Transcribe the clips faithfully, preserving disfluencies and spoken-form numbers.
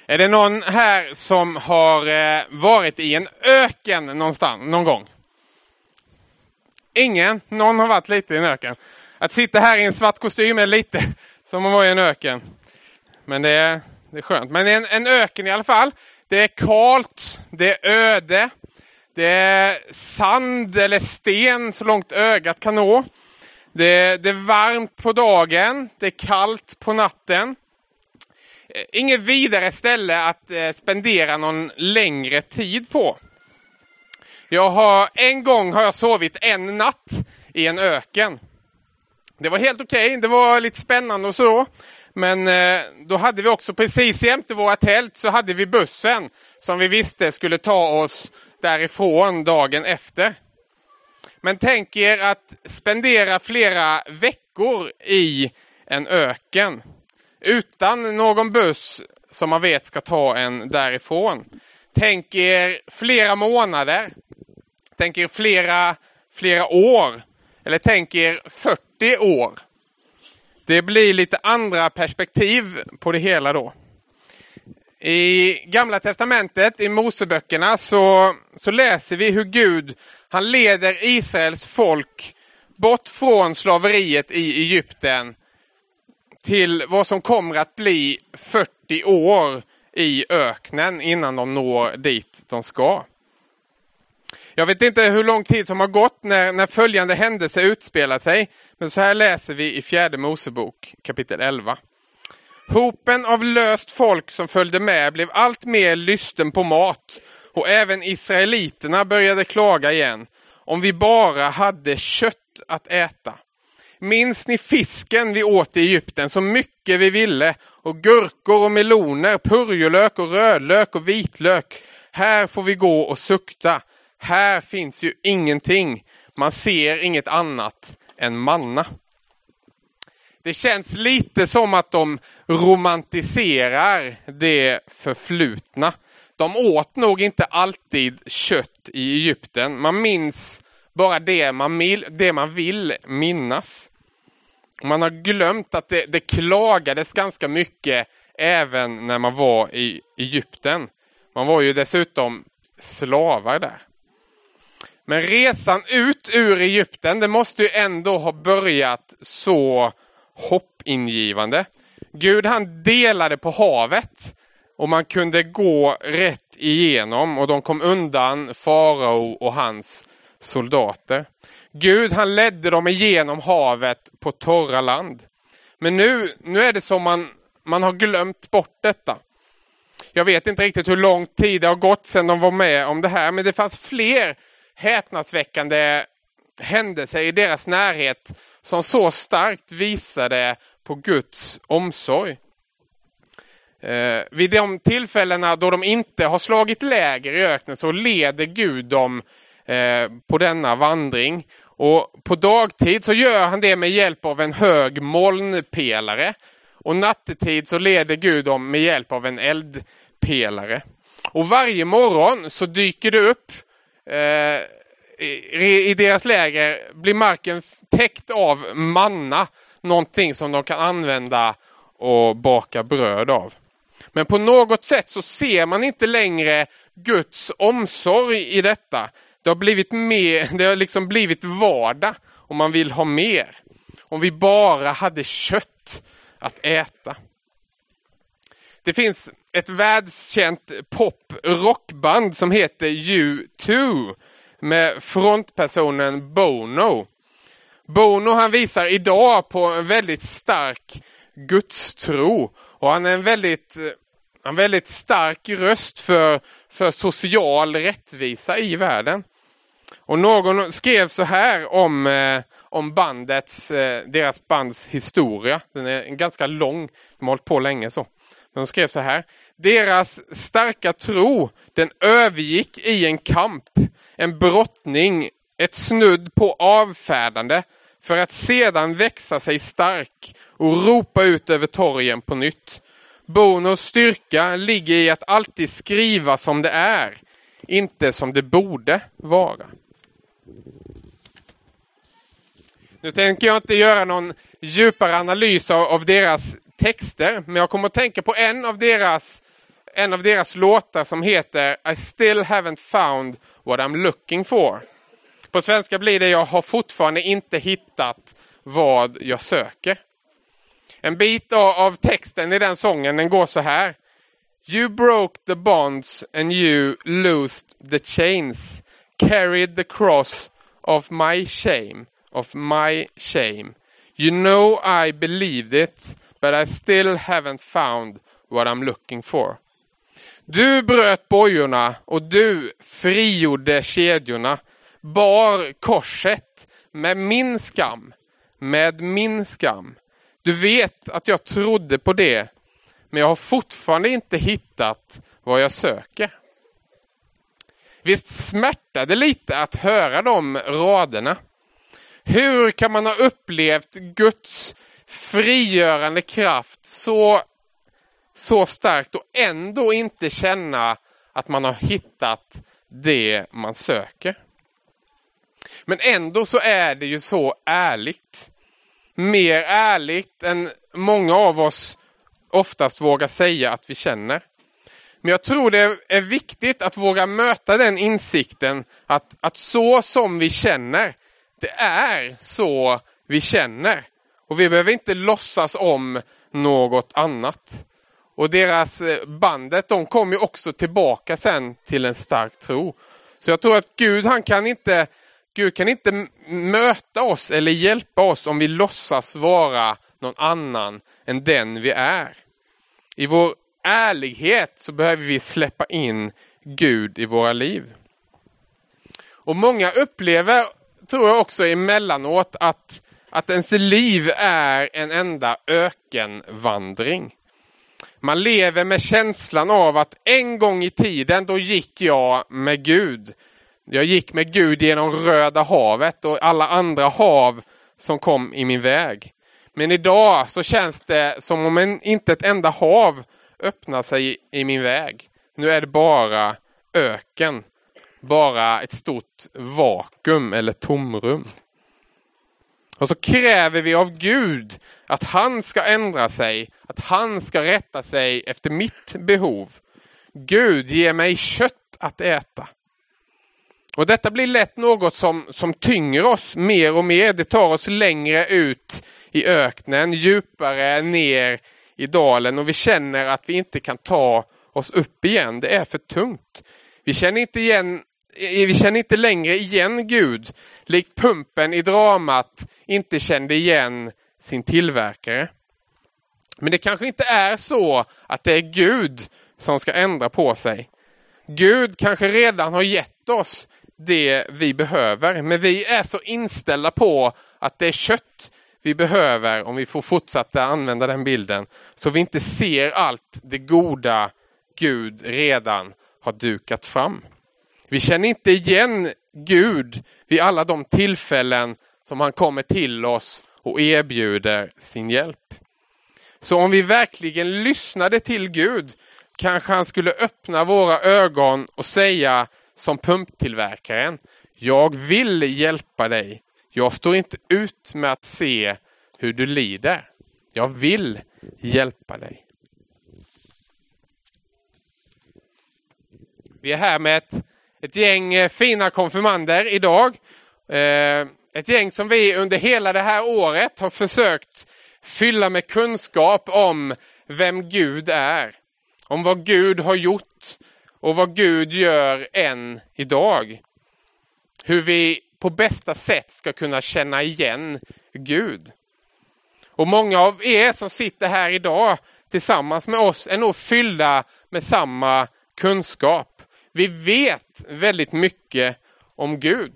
Är det någon här som har eh, varit i en öken någonstans, någon gång? Ingen? Någon har varit lite i en öken. Att sitta här i en svart kostym är lite som att vara i en öken. Men det är, det är skönt. Men en, en öken i alla fall. Det är kalt, det är öde, det är sand eller sten så långt ögat kan nå. Det, det är varmt på dagen, det är kallt på natten. Inget vidare ställe att eh, spendera någon längre tid på. Jag har, en gång har jag sovit en natt i en öken. Det var helt okej, okay. Det var lite spännande och så. Men eh, då hade vi också precis jämte våra tält så hade vi bussen som vi visste skulle ta oss därifrån dagen efter. Men tänk er att spendera flera veckor i en öken utan någon buss som man vet ska ta en därifrån. Tänk er flera månader, tänk er flera, flera år eller tänk er fyrtio år. Det blir lite andra perspektiv på det hela då. I Gamla testamentet, i Moseböckerna, så, så läser vi hur Gud, han leder Israels folk bort från slaveriet i Egypten till vad som kommer att bli fyrtio år i öknen innan de når dit de ska. Jag vet inte hur lång tid som har gått när, när följande händelse utspelar sig, men så här läser vi i fjärde Mosebok kapitel elva. Hopen av löst folk som följde med blev allt mer lysten på mat, och även israeliterna började klaga igen. Om vi bara hade kött att äta. Minns ni fisken vi åt i Egypten så mycket vi ville, och gurkor och meloner, purjolök och rödlök och vitlök. Här får vi gå och sukta. Här finns ju ingenting. Man ser inget annat än manna. Det känns lite som att de romantiserar det förflutna. De åt nog inte alltid kött i Egypten. Man minns bara det man vill, det man vill minnas. Man har glömt att det, det klagades ganska mycket även när man var i Egypten. Man var ju dessutom slavar där. Men resan ut ur Egypten, det måste ju ändå ha börjat så hoppingivande. Gud, han delade på havet och man kunde gå rätt igenom och de kom undan farao och hans soldater. Gud, han ledde dem igenom havet på torra land. Men nu, nu är det som man, man har glömt bort detta. Jag vet inte riktigt hur lång tid det har gått sedan de var med om det här, men det fanns fler häpnadsväckande händelser i deras närhet som så starkt visade på Guds omsorg. Eh, vid de tillfällena då de inte har slagit läger i öknen så leder Gud dem eh, på denna vandring. Och på dagtid så gör han det med hjälp av en hög molnpelare. Och nattetid så leder Gud dem med hjälp av en eldpelare. Och varje morgon så dyker det upp eh, i, i deras läger blir marken täckt av manna. Någonting som de kan använda och baka bröd av. Men på något sätt så ser man inte längre Guds omsorg i detta. Det har blivit mer, det har liksom blivit vardag och man vill ha mer. Om vi bara hade kött att äta. Det finns ett världskänt pop-rockband som heter U två med frontpersonen Bono. Bono, han visar idag på en väldigt stark gudstro och han är en väldigt, en väldigt stark röst för, för social rättvisa i världen. Och någon skrev så här om, eh, om bandets, eh, deras bands historia. Den är ganska lång, de har hållit på länge så. Men de skrev så här: deras starka tro, den övergick i en kamp, en brottning, ett snudd på avfärdande, för att sedan växa sig stark och ropa ut över torgen på nytt. Bonos styrka ligger i att alltid skriva som det är, inte som det borde vara. Nu tänker jag inte göra någon djupare analys av, av deras texter, men jag kommer att tänka på en av deras en av deras låtar som heter I still haven't found what I'm looking for. På svenska blir det jag har fortfarande inte hittat vad jag söker. En bit av texten i den sången den går så här. You broke the bonds and you loosed the chains. Carried the cross of my shame, of my shame. You know I believed it, but I still haven't found what I'm looking for. Du bröt bojorna och du frigjorde kedjorna. Bar korset med min skam, med min skam. Du vet att jag trodde på det, men jag har fortfarande inte hittat vad jag söker. Visst smärtar det lite att höra de raderna. Hur kan man ha upplevt Guds frigörande kraft så, så starkt och ändå inte känna att man har hittat det man söker? Men ändå så är det ju så ärligt. Mer ärligt än många av oss oftast vågar säga att vi känner. Men jag tror det är viktigt att våga möta den insikten att, att så som vi känner, det är så vi känner. Och vi behöver inte låtsas om något annat. Och deras bandet, de kom ju också tillbaka sen till en stark tro. Så jag tror att Gud, han kan inte, Gud kan inte möta oss eller hjälpa oss om vi låtsas vara någon annan än den vi är. I vår ärlighet så behöver vi släppa in Gud i våra liv. Och många upplever, tror jag också emellanåt, att, att ens liv är en enda ökenvandring. Man lever med känslan av att en gång i tiden då gick jag med Gud. Jag gick med Gud genom Röda havet och alla andra hav som kom i min väg. Men idag så känns det som om en, inte ett enda hav öppnar sig i min väg. Nu är det bara öken. Bara ett stort vakuum eller tomrum. Och så kräver vi av Gud att han ska ändra sig. Att han ska rätta sig efter mitt behov. Gud, ger mig kött att äta. Och detta blir lätt något som, som tynger oss mer och mer. Det tar oss längre ut i öknen, djupare ner i dalen. Och vi känner att vi inte kan ta oss upp igen. Det är för tungt. Vi känner inte igen, vi känner inte längre igen Gud. Likt pumpen i dramat inte kände igen sin tillverkare. Men det kanske inte är så att det är Gud som ska ändra på sig. Gud kanske redan har gett oss det vi behöver. Men vi är så inställda på att det är kött vi behöver, om vi får fortsätta använda den bilden. Så vi inte ser allt det goda Gud redan har dukat fram. Vi känner inte igen Gud vid alla de tillfällen som han kommer till oss och erbjuder sin hjälp. Så om vi verkligen lyssnade till Gud, kanske han skulle öppna våra ögon och säga som pumptillverkaren: jag vill hjälpa dig. Jag står inte ut med att se hur du lider. Jag vill hjälpa dig. Vi är här med ett, ett gäng fina konfirmander idag. Eh, ett gäng som vi under hela det här året har försökt fylla med kunskap om vem Gud är. Om vad Gud har gjort och vad Gud gör än idag. Hur vi på bästa sätt ska kunna känna igen Gud. Och många av er som sitter här idag tillsammans med oss är nog fyllda med samma kunskap. Vi vet väldigt mycket om Gud.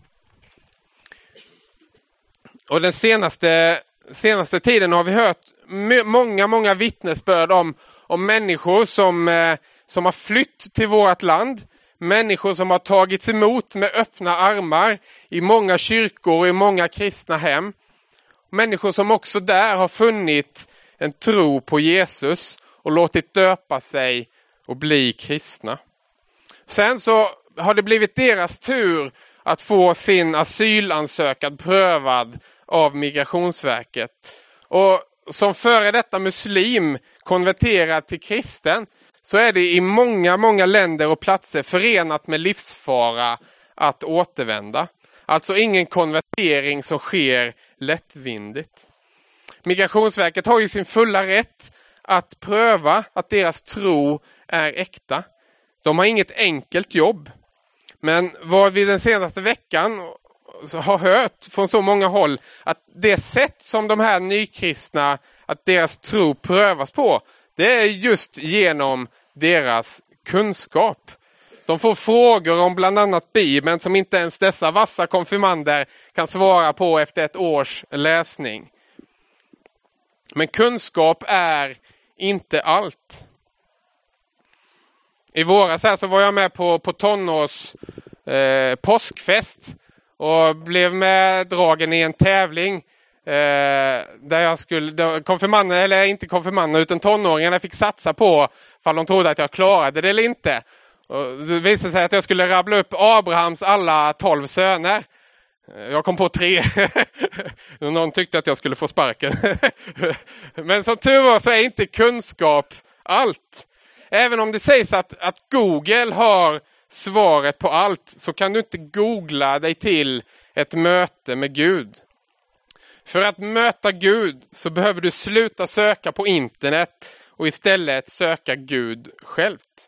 Och den senaste, senaste tiden har vi hört många, många vittnesbörd om, om människor som, eh, som har flytt till vårt land. Människor som har tagits emot med öppna armar i många kyrkor och i många kristna hem. Människor som också där har funnit en tro på Jesus och låtit döpa sig och bli kristna. Sen så har det blivit deras tur att få sin asylansökan prövad av Migrationsverket. Och som före detta muslim konverterad till kristen, så är det i många, många länder och platser förenat med livsfara att återvända. Alltså ingen konvertering som sker lättvindigt. Migrationsverket har ju sin fulla rätt att pröva att deras tro är äkta. De har inget enkelt jobb. Men vad vi den senaste veckan har hört från så många håll, att det sätt som de här nykristna, att deras tro prövas på, det är just genom deras kunskap. De får frågor om bland annat Bibeln som inte ens dessa vassa konfirmander kan svara på efter ett års läsning. Men kunskap är inte allt. I våras här så var jag med på, på tonårs eh, påskfest och blev med dragen i en tävling eh, där jag skulle, där konfirmander, eller inte konfirmander utan tonåringarna fick satsa på för de trodde att jag klarade det eller inte. Och det visade sig att jag skulle rabbla upp Abrahams alla tolv söner. Jag kom på tre. Någon tyckte att jag skulle få sparken. Men som tur var så är inte kunskap allt. Även om det sägs att, att Google har svaret på allt, så kan du inte googla dig till ett möte med Gud. För att möta Gud så behöver du sluta söka på internet och istället söka Gud självt.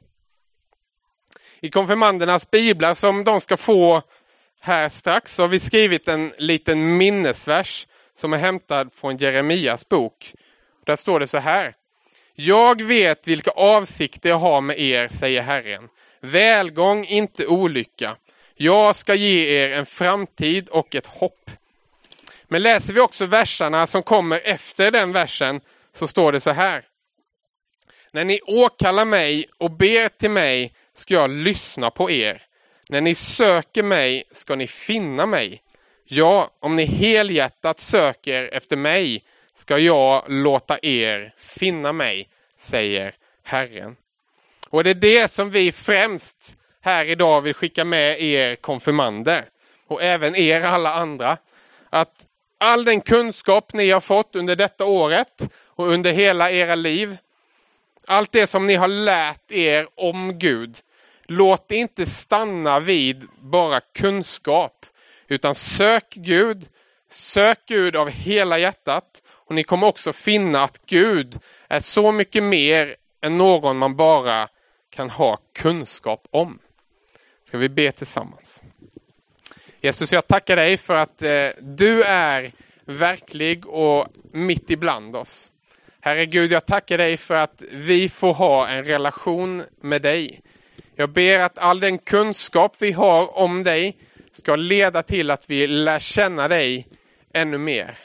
I konfirmandernas biblar som de ska få här strax så har vi skrivit en liten minnesvers som är hämtad från Jeremias bok. Där står det så här: Jag vet vilka avsikter jag har med er, säger Herren. Välgång, inte olycka. Jag ska ge er en framtid och ett hopp. Men läser vi också versarna som kommer efter den versen så står det så här: När ni åkallar mig och ber till mig ska jag lyssna på er. När ni söker mig ska ni finna mig. Ja, om ni helhjärtat söker efter mig ska jag låta er finna mig, säger Herren. Och det är det som vi främst här idag vill skicka med er konfirmander. Och även er alla andra. Att all den kunskap ni har fått under detta året och under hela era liv. Allt det som ni har lärt er om Gud. Låt det inte stanna vid bara kunskap. Utan sök Gud. Sök Gud av hela hjärtat. Och ni kommer också finna att Gud är så mycket mer än någon man bara kan ha kunskap om. Ska vi be tillsammans. Jesus, jag tackar dig för att eh, du är verklig och mitt ibland oss. Herre Gud, jag tackar dig för att vi får ha en relation med dig. Jag ber att all den kunskap vi har om dig ska leda till att vi lär känna dig ännu mer.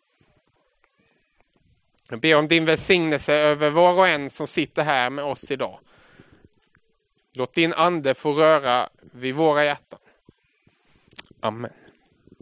Jag ber om din välsignelse över var och en som sitter här med oss idag. Låt din ande få röra vid våra hjärtan. Amen.